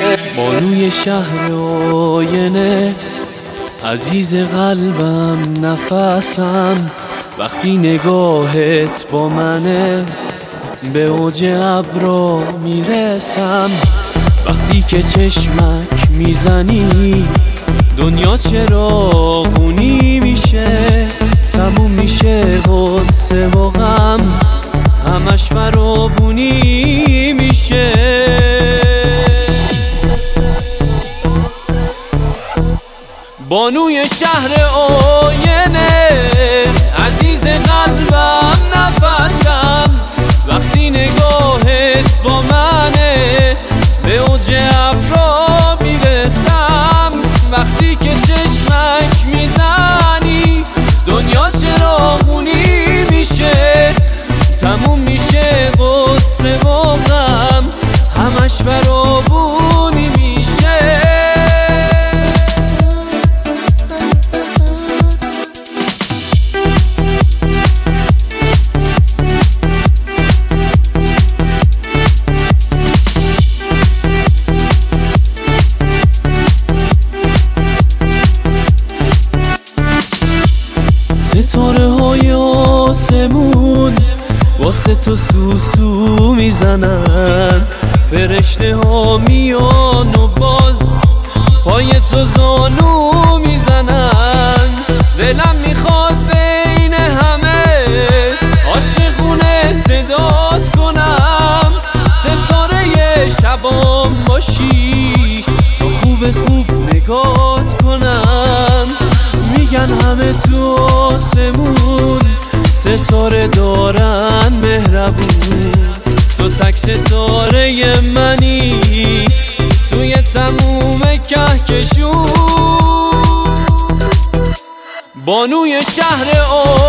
بانوی شهر آینه، عزیز قلبم نفسم، وقتی نگاهت با منه به اوج ابرا میرسم. وقتی که چشمک میزنی دنیا چراغونی میشه، تموم میشه غصه و غم، همش فراوونی میشه. بانوی شهر آینه، عزیز قلبم نفسم، وقتی نگاهت با منه به اوج ابرا میرسم. وقتی که چشمک میزنی دنیا چراغونی میشه، تموم میشه غصه و غم، همش فراوونی میشه. ستاره های آسمون واسه تو سوسو میزنن، فرشته ها میان و باز پای تو زانو میزنن. دلم میخواد بین همه عاشقونه صدات کنم، ستاره شبام باشی تو خوب نگات کنم. میگن همه تو آسمون ستاره دارن مهربون، تو تک ستاره منی توی تموم کهکشون. بانوی شهر